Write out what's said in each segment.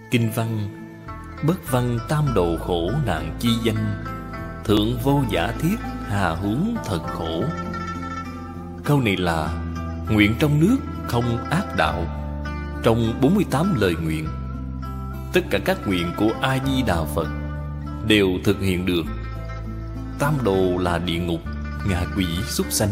Kinh văn: bất văn tam đồ khổ nạn chi danh, thượng vô giả thiết hà huống thật khổ. Câu này là nguyện trong nước không ác đạo, trong 48 lời nguyện. Tất cả các nguyện của A Di Đà Phật đều thực hiện được. Tam đồ là địa ngục, ngạ quỷ, súc sanh.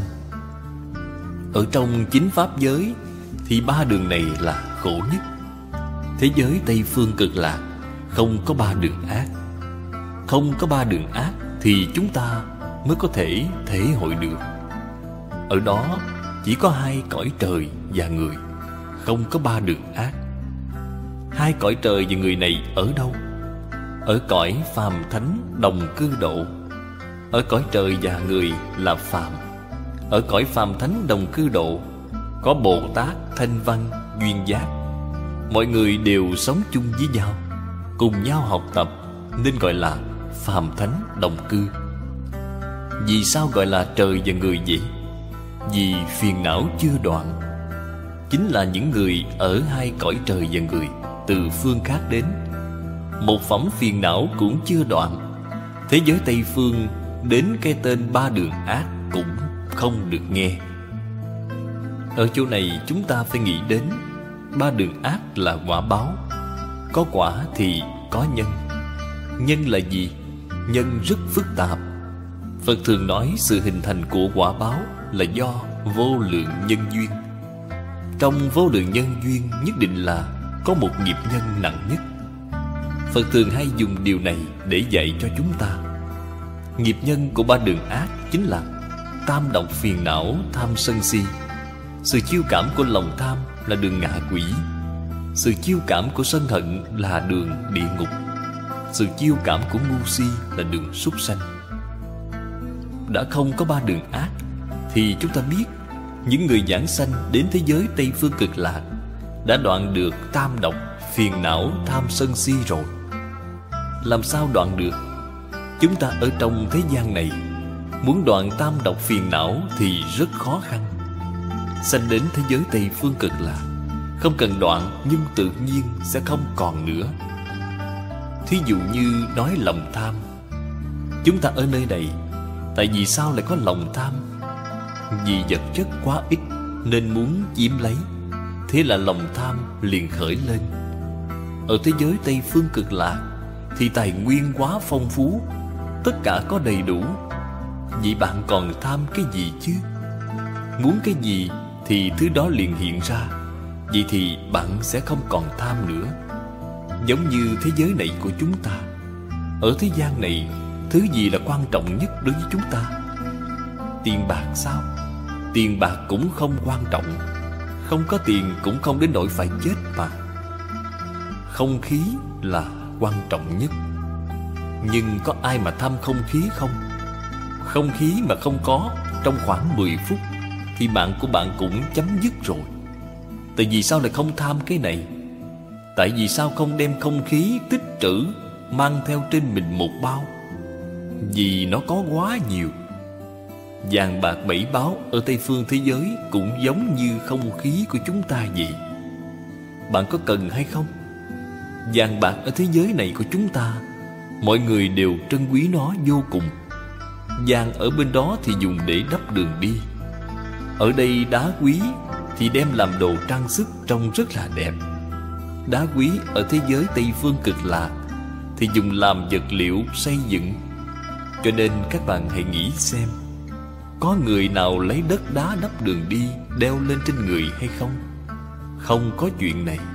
Ở trong chính pháp giới thì ba đường này là khổ nhất. Thế giới Tây Phương Cực Lạc không có ba đường ác. Không có ba đường ác thì chúng ta mới có thể thể hội được. Ở đó chỉ có hai cõi trời và người, không có ba đường ác. Hai cõi trời và người này ở đâu? Ở cõi phàm thánh đồng cư độ. Ở cõi trời và người là phàm. Ở cõi phàm thánh đồng cư độ có Bồ Tát, Thanh Văn, Duyên Giác. Mọi người đều sống chung với nhau, cùng nhau học tập, nên gọi là phàm thánh đồng cư. Vì sao gọi là trời và người vậy? Vì phiền não chưa đoạn. Chính là những người ở hai cõi trời và người từ phương khác đến, một phẩm phiền não cũng chưa đoạn. Thế giới Tây Phương đến cái tên ba đường ác cũng không được nghe. Ở chỗ này chúng ta phải nghĩ đến ba đường ác là quả báo. Có quả thì có nhân. Nhân là gì? Nhân rất phức tạp. Phật thường nói sự hình thành của quả báo là do vô lượng nhân duyên. Trong vô lượng nhân duyên nhất định là có một nghiệp nhân nặng nhất. Phật thường hay dùng điều này để dạy cho chúng ta. Nghiệp nhân của ba đường ác chính là tam độc phiền não, tham sân si. Sự chiêu cảm của lòng tham là đường ngạ quỷ. Sự chiêu cảm của sân hận là đường địa ngục. Sự chiêu cảm của ngu si là đường súc sanh. Đã không có ba đường ác thì chúng ta biết những người giảng sanh đến thế giới Tây Phương Cực Lạc đã đoạn được tam độc phiền não, tham sân si rồi. Làm sao đoạn được? Chúng ta ở trong thế gian này muốn đoạn tam độc phiền não thì rất khó khăn. Sanh đến thế giới Tây Phương Cực Lạc không cần đoạn nhưng tự nhiên sẽ không còn nữa. Thí dụ như nói lòng tham. Chúng ta ở nơi này, tại vì sao lại có lòng tham? Vì vật chất quá ít nên muốn chiếm lấy, thế là lòng tham liền khởi lên. Ở thế giới Tây Phương Cực Lạc thì tài nguyên quá phong phú, tất cả có đầy đủ. Vậy bạn còn tham cái gì chứ? Muốn cái gì thì thứ đó liền hiện ra. Vậy thì bạn sẽ không còn tham nữa. Giống như thế giới này của chúng ta. Ở thế gian này, thứ gì là quan trọng nhất đối với chúng ta? Tiền bạc sao? Tiền bạc cũng không quan trọng. Không có tiền cũng không đến nỗi phải chết mà. Không khí là quan trọng nhất. Nhưng có ai mà tham không khí không? Không khí mà không có trong khoảng 10 phút thì mạng của bạn cũng chấm dứt rồi. Tại vì sao lại không tham cái này? Tại vì sao không đem không khí tích trữ mang theo trên mình một bao? Vì nó có quá nhiều. Vàng bạc bảy báu ở Tây Phương thế giới cũng giống như không khí của chúng ta vậy. Bạn có cần hay không? Vàng bạc ở thế giới này của chúng ta, mọi người đều trân quý nó vô cùng. Vàng ở bên đó thì dùng để đắp đường đi. Ở đây đá quý thì đem làm đồ trang sức trông rất là đẹp. Đá quý ở thế giới Tây Phương Cực Lạc thì dùng làm vật liệu xây dựng. Cho nên các bạn hãy nghĩ xem, có người nào lấy đất đá đắp đường đi đeo lên trên người hay không? Không có chuyện này.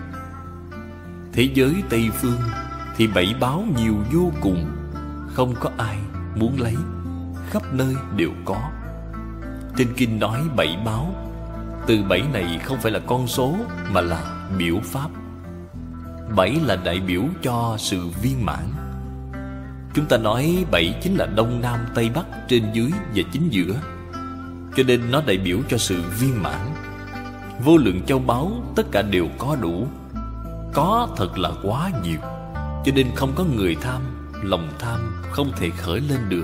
Thế giới Tây Phương thì bảy báu nhiều vô cùng, không có ai muốn lấy, khắp nơi đều có. Trên kinh nói bảy báu. Từ bảy này không phải là con số mà là biểu pháp. Bảy là đại biểu cho sự viên mãn. Chúng ta nói bảy chính là đông nam tây bắc trên dưới và chính giữa, cho nên nó đại biểu cho sự viên mãn. Vô lượng châu báu tất cả đều có đủ. Có thật là quá nhiều, cho nên không có người tham. Lòng tham không thể khởi lên được.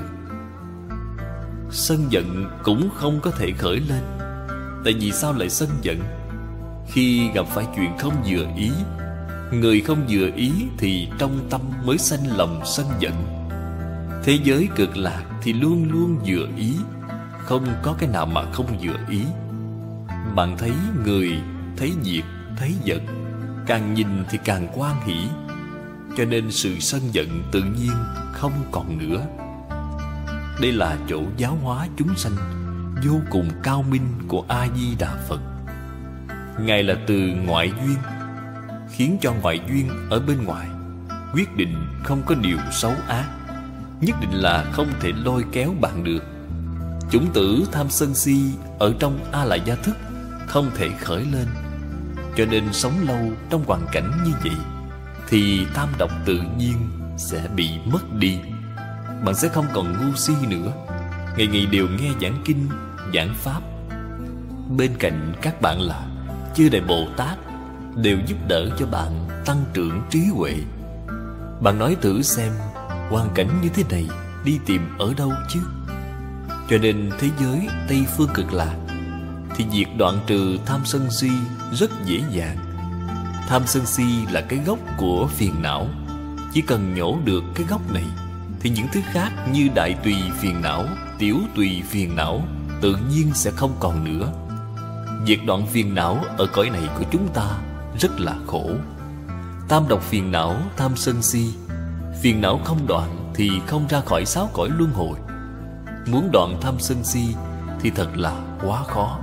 Sân giận cũng không có thể khởi lên. Tại vì sao lại sân giận? Khi gặp phải chuyện không vừa ý, Người không vừa ý thì trong tâm mới sanh lòng sân giận. Thế giới cực lạc thì luôn luôn vừa ý, không có cái nào mà không vừa ý. Bạn thấy người, thấy việc, thấy vật, càng nhìn thì càng hoan hỷ, cho nên sự sân giận tự nhiên không còn nữa. Đây là chỗ giáo hóa chúng sanh vô cùng cao minh của A-di-đà Phật. Ngài là từ ngoại duyên, khiến cho ngoại duyên ở bên ngoài quyết định không có điều xấu ác, nhất định là không thể lôi kéo bạn được. Chủng tử tham sân si ở trong A-la-gia thức không thể khởi lên, cho nên sống lâu trong hoàn cảnh như vậy thì tham độc tự nhiên sẽ bị mất đi. Bạn sẽ không còn ngu si nữa, ngày ngày đều nghe giảng kinh, giảng pháp. Bên cạnh các bạn là chư Đại Bồ Tát đều giúp đỡ cho bạn tăng trưởng trí huệ. Bạn nói thử xem, hoàn cảnh như thế này đi tìm ở đâu chứ? Cho nên thế giới Tây Phương Cực Lạc thì việc đoạn trừ tham sân si rất dễ dàng. Tham sân si là cái gốc của phiền não. Chỉ cần nhổ được cái gốc này thì những thứ khác như đại tùy phiền não, tiểu tùy phiền não tự nhiên sẽ không còn nữa. Việc đoạn phiền não ở cõi này của chúng ta rất là khổ. Tam độc phiền não, tham sân si, phiền não không đoạn thì không ra khỏi sáu cõi luân hồi. Muốn đoạn tham sân si thì thật là quá khó.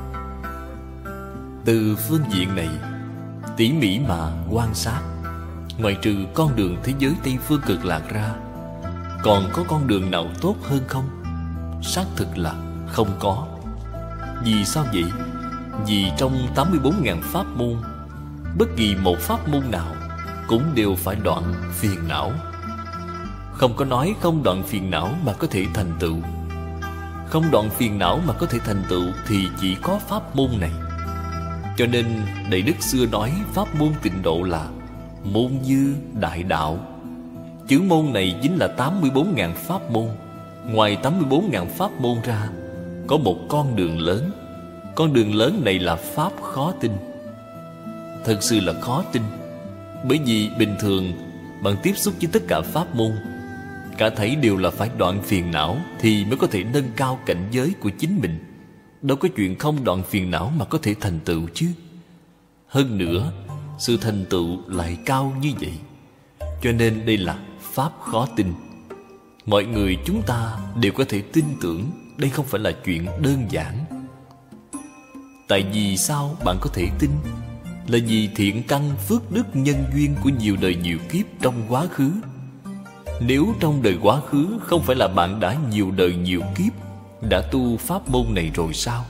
Từ phương diện này tỉ mỉ mà quan sát, ngoại trừ con đường thế giới Tây Phương Cực Lạc ra, còn có con đường nào tốt hơn không? Xác thực là không có. Vì sao vậy? Vì trong 84.000 pháp môn, bất kỳ một pháp môn nào cũng đều phải đoạn phiền não. Không có nói không đoạn phiền não mà có thể thành tựu. Không đoạn phiền não mà có thể thành tựu thì chỉ có pháp môn này. Cho nên Đại Đức xưa nói pháp môn tịnh độ là môn như đại đạo. Chữ môn này chính là 84.000 pháp môn. Ngoài 84.000 pháp môn ra, có một con đường lớn. Con đường lớn này là pháp khó tin. Thật sự là khó tin. Bởi vì bình thường bạn tiếp xúc với tất cả pháp môn, cả thảy đều là phải đoạn phiền não thì mới có thể nâng cao cảnh giới của chính mình. Đâu có chuyện không đoạn phiền não mà có thể thành tựu chứ. Hơn nữa, sự thành tựu lại cao như vậy. Cho nên đây là pháp khó tin. Mọi người chúng ta đều có thể tin tưởng đây không phải là chuyện đơn giản. Tại vì sao bạn có thể tin? Là vì thiện căn phước đức nhân duyên của nhiều đời nhiều kiếp trong quá khứ. Nếu trong đời quá khứ không phải là bạn đã nhiều đời nhiều kiếp đã tu pháp môn này rồi sao?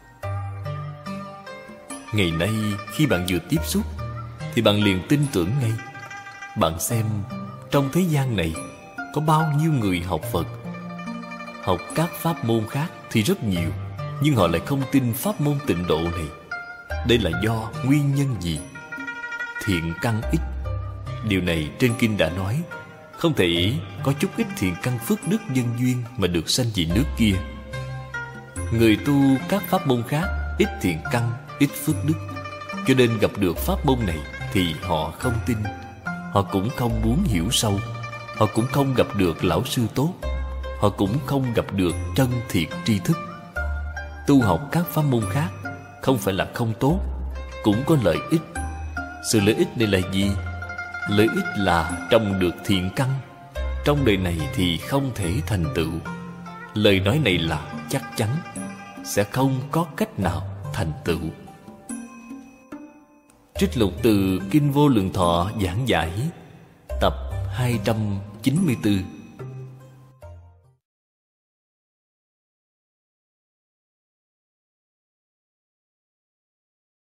Ngày nay khi bạn vừa tiếp xúc thì bạn liền tin tưởng ngay. Bạn xem trong thế gian này có bao nhiêu người học Phật, học các pháp môn khác thì rất nhiều, nhưng họ lại không tin pháp môn tịnh độ này. Đây là do nguyên nhân gì? Thiện căn ít. Điều này trên kinh đã nói, không thể có chút ít thiện căn phước đức nhân duyên mà được sanh vì nước kia. Người tu các pháp môn khác ít thiện căn, ít phước đức, cho nên gặp được pháp môn này thì họ không tin. Họ cũng không muốn hiểu sâu. Họ cũng không gặp được lão sư tốt. Họ cũng không gặp được chân thiệt tri thức. Tu học các pháp môn khác không phải là không tốt, cũng có lợi ích. Sự lợi ích này là gì? Lợi ích là trồng được thiện căn. Trong đời này thì không thể thành tựu. Lời nói này là chắc chắn sẽ không có cách nào thành tựu. Trích lục từ Kinh Vô Lượng Thọ giảng giải tập 294.